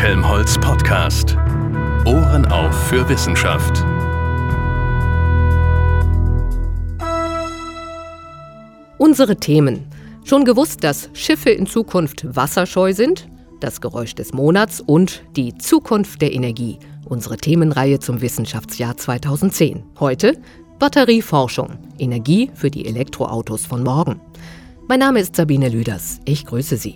Helmholtz Podcast. Ohren auf für Wissenschaft. Unsere Themen. Schon gewusst, dass Schiffe in Zukunft wasserscheu sind? Das Geräusch des Monats und die Zukunft der Energie. Unsere Themenreihe zum Wissenschaftsjahr 2010. Heute Batterieforschung. Energie für die Elektroautos von morgen. Mein Name ist Sabine Lüders. Ich grüße Sie.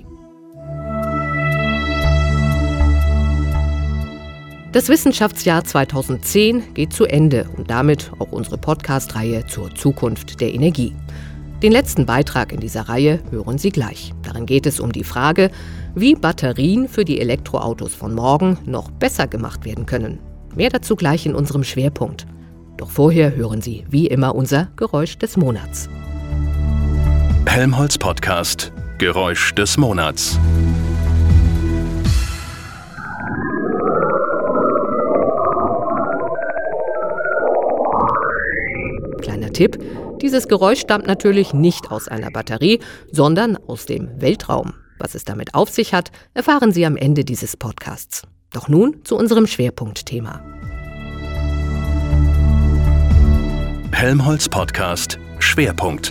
Das Wissenschaftsjahr 2010 geht zu Ende und damit auch unsere Podcast-Reihe zur Zukunft der Energie. Den letzten Beitrag in dieser Reihe hören Sie gleich. Darin geht es um die Frage, wie Batterien für die Elektroautos von morgen noch besser gemacht werden können. Mehr dazu gleich in unserem Schwerpunkt. Doch vorher hören Sie wie immer unser Geräusch des Monats. Helmholtz Podcast. Geräusch des Monats. Kleiner Tipp, dieses Geräusch stammt natürlich nicht aus einer Batterie, sondern aus dem Weltraum. Was es damit auf sich hat, erfahren Sie am Ende dieses Podcasts. Doch nun zu unserem Schwerpunktthema. Helmholtz Podcast. Schwerpunkt.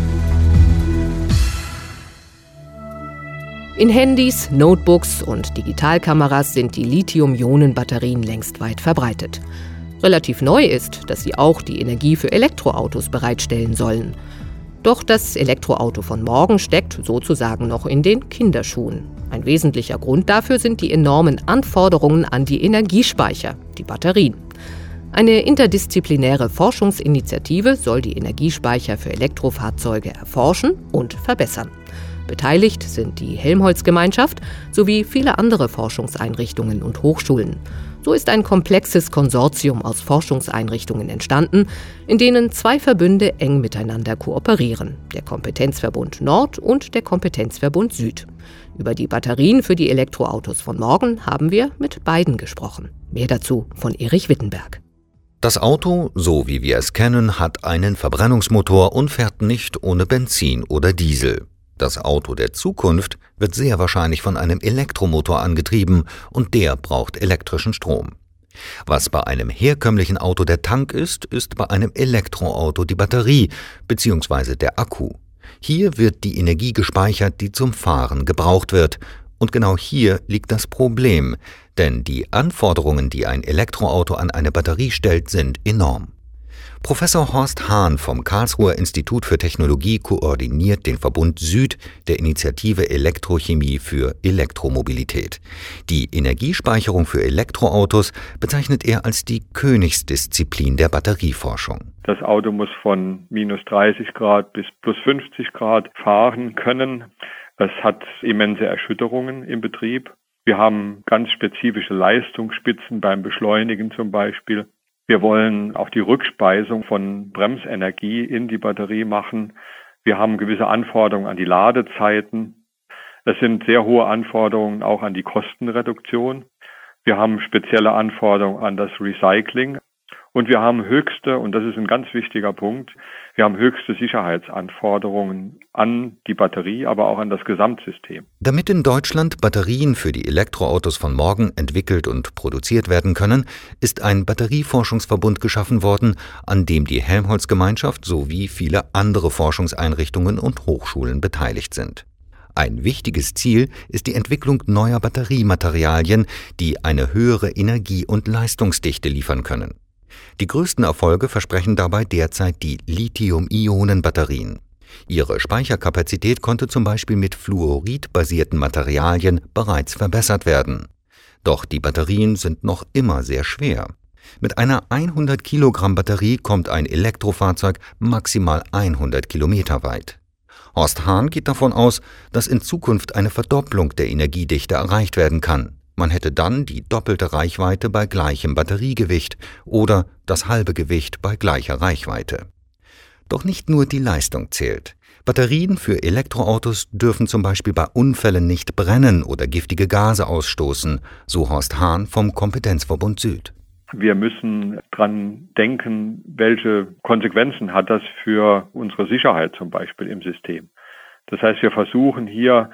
In Handys, Notebooks und Digitalkameras sind die Lithium-Ionen-Batterien längst weit verbreitet. Relativ neu ist, dass sie auch die Energie für Elektroautos bereitstellen sollen. Doch das Elektroauto von morgen steckt sozusagen noch in den Kinderschuhen. Ein wesentlicher Grund dafür sind die enormen Anforderungen an die Energiespeicher, die Batterien. Eine interdisziplinäre Forschungsinitiative soll die Energiespeicher für Elektrofahrzeuge erforschen und verbessern. Beteiligt sind die Helmholtz-Gemeinschaft sowie viele andere Forschungseinrichtungen und Hochschulen. So ist ein komplexes Konsortium aus Forschungseinrichtungen entstanden, in denen zwei Verbünde eng miteinander kooperieren: der Kompetenzverbund Nord und der Kompetenzverbund Süd. Über die Batterien für die Elektroautos von morgen haben wir mit beiden gesprochen. Mehr dazu von Erich Wittenberg. Das Auto, so wie wir es kennen, hat einen Verbrennungsmotor und fährt nicht ohne Benzin oder Diesel. Das Auto der Zukunft wird sehr wahrscheinlich von einem Elektromotor angetrieben und der braucht elektrischen Strom. Was bei einem herkömmlichen Auto der Tank ist, ist bei einem Elektroauto die Batterie bzw. der Akku. Hier wird die Energie gespeichert, die zum Fahren gebraucht wird. Und genau hier liegt das Problem, denn die Anforderungen, die ein Elektroauto an eine Batterie stellt, sind enorm. Professor Horst Hahn vom Karlsruher Institut für Technologie koordiniert den Verbund Süd der Initiative Elektrochemie für Elektromobilität. Die Energiespeicherung für Elektroautos bezeichnet er als die Königsdisziplin der Batterieforschung. Das Auto muss von minus 30 Grad bis plus 50 Grad fahren können. Es hat immense Erschütterungen im Betrieb. Wir haben ganz spezifische Leistungsspitzen beim Beschleunigen zum Beispiel. Wir wollen auch die Rückspeisung von Bremsenergie in die Batterie machen. Wir haben gewisse Anforderungen an die Ladezeiten. Es sind sehr hohe Anforderungen auch an die Kostenreduktion. Wir haben spezielle Anforderungen an das Recycling. Und wir haben höchste, und das ist ein ganz wichtiger Punkt, wir haben höchste Sicherheitsanforderungen an die Batterie, aber auch an das Gesamtsystem. Damit in Deutschland Batterien für die Elektroautos von morgen entwickelt und produziert werden können, ist ein Batterieforschungsverbund geschaffen worden, an dem die Helmholtz-Gemeinschaft sowie viele andere Forschungseinrichtungen und Hochschulen beteiligt sind. Ein wichtiges Ziel ist die Entwicklung neuer Batteriematerialien, die eine höhere Energie- und Leistungsdichte liefern können. Die größten Erfolge versprechen dabei derzeit die Lithium-Ionen-Batterien. Ihre Speicherkapazität konnte zum Beispiel mit fluoridbasierten Materialien bereits verbessert werden. Doch die Batterien sind noch immer sehr schwer. Mit einer 100 Kilogramm Batterie kommt ein Elektrofahrzeug maximal 100 Kilometer weit. Horst Hahn geht davon aus, dass in Zukunft eine Verdopplung der Energiedichte erreicht werden kann. Man hätte dann die doppelte Reichweite bei gleichem Batteriegewicht oder das halbe Gewicht bei gleicher Reichweite. Doch nicht nur die Leistung zählt. Batterien für Elektroautos dürfen zum Beispiel bei Unfällen nicht brennen oder giftige Gase ausstoßen, so Horst Hahn vom Kompetenzverbund Süd. Wir müssen dran denken, welche Konsequenzen hat das für unsere Sicherheit zum Beispiel im System. Das heißt, wir versuchen hier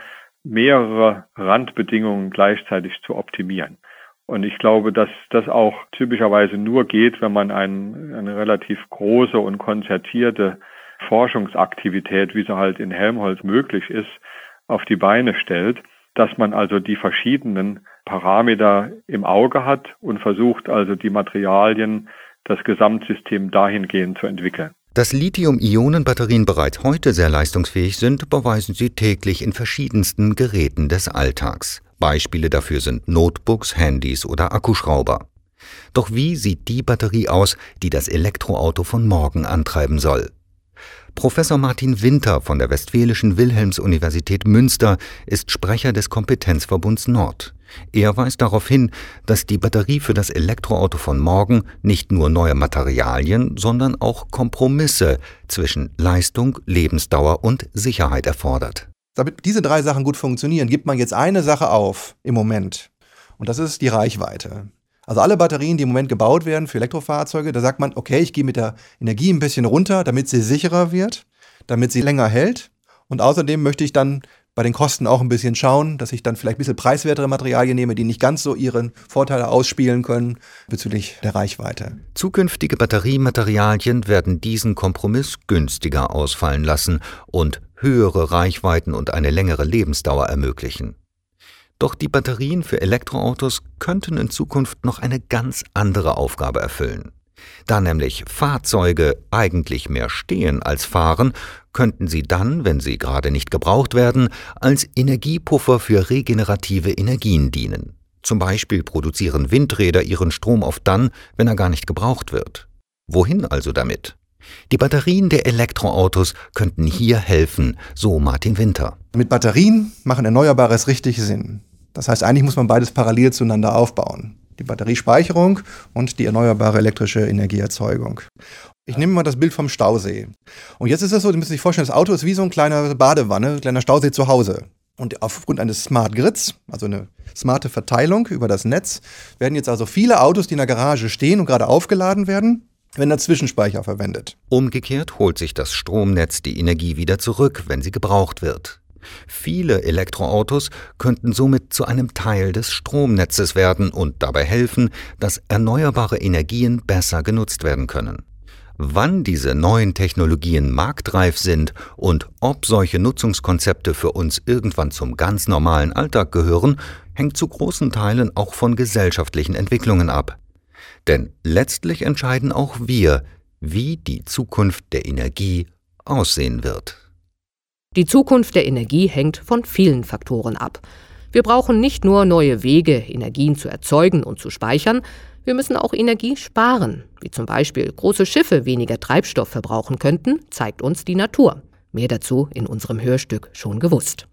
mehrere Randbedingungen gleichzeitig zu optimieren. Und ich glaube, dass das auch typischerweise nur geht, wenn man eine relativ große und konzertierte Forschungsaktivität, wie sie halt in Helmholtz möglich ist, auf die Beine stellt, dass man also die verschiedenen Parameter im Auge hat und versucht also die Materialien, das Gesamtsystem dahingehend zu entwickeln. Dass Lithium-Ionen-Batterien bereits heute sehr leistungsfähig sind, beweisen sie täglich in verschiedensten Geräten des Alltags. Beispiele dafür sind Notebooks, Handys oder Akkuschrauber. Doch wie sieht die Batterie aus, die das Elektroauto von morgen antreiben soll? Professor Martin Winter von der Westfälischen Wilhelms-Universität Münster ist Sprecher des Kompetenzverbunds Nord. Er weist darauf hin, dass die Batterie für das Elektroauto von morgen nicht nur neue Materialien, sondern auch Kompromisse zwischen Leistung, Lebensdauer und Sicherheit erfordert. Damit diese 3 Sachen gut funktionieren, gibt man jetzt eine Sache auf im Moment. Und das ist die Reichweite. Also alle Batterien, die im Moment gebaut werden für Elektrofahrzeuge, da sagt man, okay, ich gehe mit der Energie ein bisschen runter, damit sie sicherer wird, damit sie länger hält. Und außerdem möchte ich dann bei den Kosten auch ein bisschen schauen, dass ich dann vielleicht ein bisschen preiswertere Materialien nehme, die nicht ganz so ihren Vorteile ausspielen können bezüglich der Reichweite. Zukünftige Batteriematerialien werden diesen Kompromiss günstiger ausfallen lassen und höhere Reichweiten und eine längere Lebensdauer ermöglichen. Doch die Batterien für Elektroautos könnten in Zukunft noch eine ganz andere Aufgabe erfüllen. Da nämlich Fahrzeuge eigentlich mehr stehen als fahren, könnten sie dann, wenn sie gerade nicht gebraucht werden, als Energiepuffer für regenerative Energien dienen. Zum Beispiel produzieren Windräder ihren Strom oft dann, wenn er gar nicht gebraucht wird. Wohin also damit? Die Batterien der Elektroautos könnten hier helfen, so Martin Winter. Mit Batterien machen Erneuerbares richtig Sinn. Das heißt, eigentlich muss man beides parallel zueinander aufbauen. Die Batteriespeicherung und die erneuerbare elektrische Energieerzeugung. Ich nehme mal das Bild vom Stausee. Und jetzt ist es so, Sie müssen sich vorstellen, das Auto ist wie so ein kleiner Badewanne, ein kleiner Stausee zu Hause. Und aufgrund eines Smart Grids, also eine smarte Verteilung über das Netz, werden jetzt also viele Autos, die in der Garage stehen und gerade aufgeladen werden, werden als Zwischenspeicher verwendet. Umgekehrt holt sich das Stromnetz die Energie wieder zurück, wenn sie gebraucht wird. Viele Elektroautos könnten somit zu einem Teil des Stromnetzes werden und dabei helfen, dass erneuerbare Energien besser genutzt werden können. Wann diese neuen Technologien marktreif sind und ob solche Nutzungskonzepte für uns irgendwann zum ganz normalen Alltag gehören, hängt zu großen Teilen auch von gesellschaftlichen Entwicklungen ab. Denn letztlich entscheiden auch wir, wie die Zukunft der Energie aussehen wird. Die Zukunft der Energie hängt von vielen Faktoren ab. Wir brauchen nicht nur neue Wege, Energien zu erzeugen und zu speichern, wir müssen auch Energie sparen. Wie zum Beispiel große Schiffe weniger Treibstoff verbrauchen könnten, zeigt uns die Natur. Mehr dazu in unserem Hörstück Schon gewusst.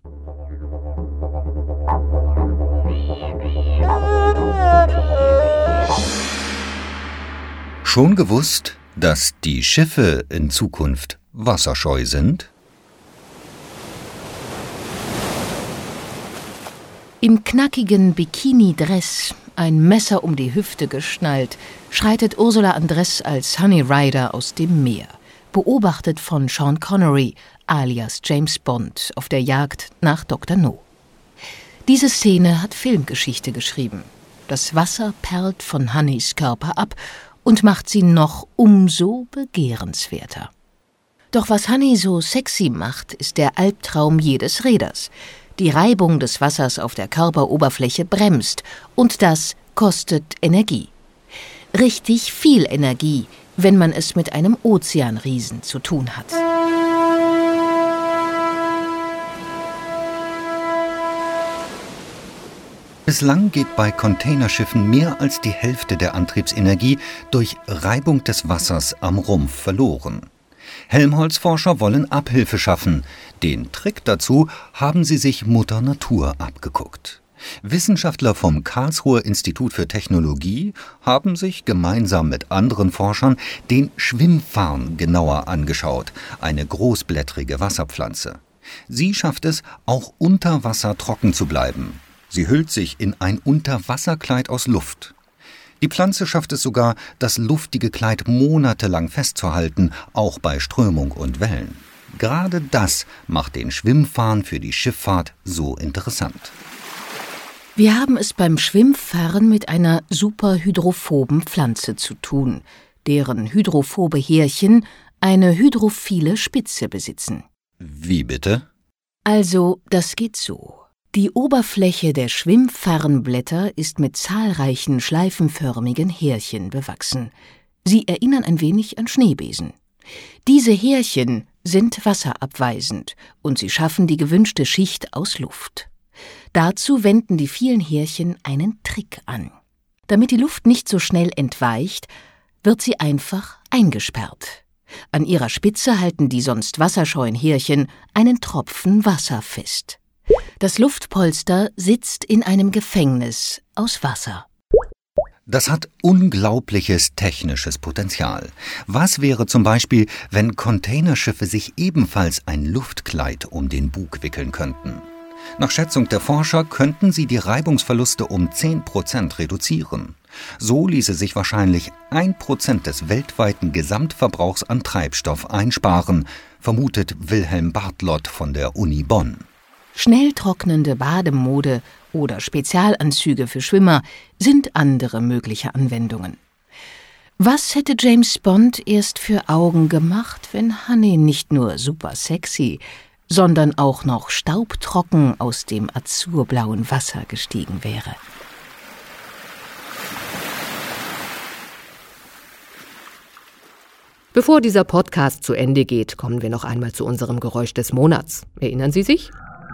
Schon gewusst, dass die Schiffe in Zukunft wasserscheu sind? Im knackigen Bikini-Dress, ein Messer um die Hüfte geschnallt, schreitet Ursula Andress als Honey Rider aus dem Meer, beobachtet von Sean Connery, alias James Bond, auf der Jagd nach Dr. No. Diese Szene hat Filmgeschichte geschrieben. Das Wasser perlt von Honeys Körper ab und macht sie noch umso begehrenswerter. Doch was Honey so sexy macht, ist der Albtraum jedes Reders. Die Reibung des Wassers auf der Körperoberfläche bremst und das kostet Energie. Richtig viel Energie, wenn man es mit einem Ozeanriesen zu tun hat. Bislang geht bei Containerschiffen mehr als die Hälfte der Antriebsenergie durch Reibung des Wassers am Rumpf verloren. Helmholtz-Forscher wollen Abhilfe schaffen. Den Trick dazu haben sie sich Mutter Natur abgeguckt. Wissenschaftler vom Karlsruher Institut für Technologie haben sich gemeinsam mit anderen Forschern den Schwimmfarn genauer angeschaut, eine großblättrige Wasserpflanze. Sie schafft es, auch unter Wasser trocken zu bleiben. Sie hüllt sich in ein Unterwasserkleid aus Luft. Die Pflanze schafft es sogar, das luftige Kleid monatelang festzuhalten, auch bei Strömung und Wellen. Gerade das macht den Schwimmfarn für die Schifffahrt so interessant. Wir haben es beim Schwimmfarn mit einer superhydrophoben Pflanze zu tun, deren hydrophobe Härchen eine hydrophile Spitze besitzen. Wie bitte? Also, das geht so. Die Oberfläche der Schwimmfarnblätter ist mit zahlreichen schleifenförmigen Härchen bewachsen. Sie erinnern ein wenig an Schneebesen. Diese Härchen sind wasserabweisend und sie schaffen die gewünschte Schicht aus Luft. Dazu wenden die vielen Härchen einen Trick an. Damit die Luft nicht so schnell entweicht, wird sie einfach eingesperrt. An ihrer Spitze halten die sonst wasserscheuen Härchen einen Tropfen Wasser fest. Das Luftpolster sitzt in einem Gefängnis aus Wasser. Das hat unglaubliches technisches Potenzial. Was wäre zum Beispiel, wenn Containerschiffe sich ebenfalls ein Luftkleid um den Bug wickeln könnten? Nach Schätzung der Forscher könnten sie die Reibungsverluste um 10% reduzieren. So ließe sich wahrscheinlich 1% des weltweiten Gesamtverbrauchs an Treibstoff einsparen, vermutet Wilhelm Bartlott von der Uni Bonn. Schnell trocknende Bademode oder Spezialanzüge für Schwimmer sind andere mögliche Anwendungen. Was hätte James Bond erst für Augen gemacht, wenn Honey nicht nur super sexy, sondern auch noch staubtrocken aus dem azurblauen Wasser gestiegen wäre? Bevor dieser Podcast zu Ende geht, kommen wir noch einmal zu unserem Geräusch des Monats. Erinnern Sie sich?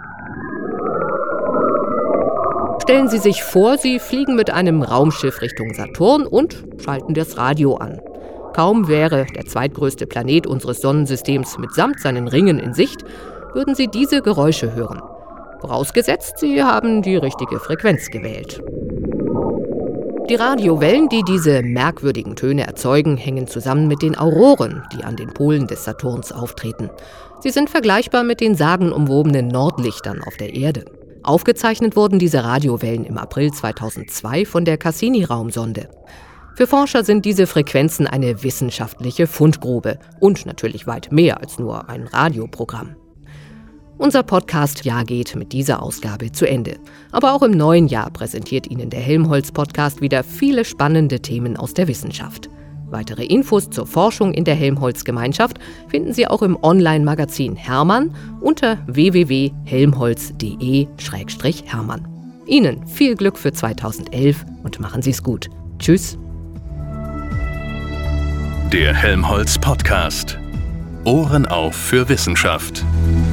Stellen Sie sich vor, Sie fliegen mit einem Raumschiff Richtung Saturn und schalten das Radio an. Kaum wäre der zweitgrößte Planet unseres Sonnensystems mitsamt seinen Ringen in Sicht, würden Sie diese Geräusche hören. Vorausgesetzt, Sie haben die richtige Frequenz gewählt. Die Radiowellen, die diese merkwürdigen Töne erzeugen, hängen zusammen mit den Auroren, die an den Polen des Saturns auftreten. Sie sind vergleichbar mit den sagenumwobenen Nordlichtern auf der Erde. Aufgezeichnet wurden diese Radiowellen im April 2002 von der Cassini-Raumsonde. Für Forscher sind diese Frequenzen eine wissenschaftliche Fundgrube und natürlich weit mehr als nur ein Radioprogramm. Unser Podcast-Jahr geht mit dieser Ausgabe zu Ende. Aber auch im neuen Jahr präsentiert Ihnen der Helmholtz-Podcast wieder viele spannende Themen aus der Wissenschaft. Weitere Infos zur Forschung in der Helmholtz-Gemeinschaft finden Sie auch im Online-Magazin Hermann unter www.helmholtz.de/Hermann. Ihnen viel Glück für 2011 und machen Sie es gut. Tschüss. Der Helmholtz-Podcast. Ohren auf für Wissenschaft.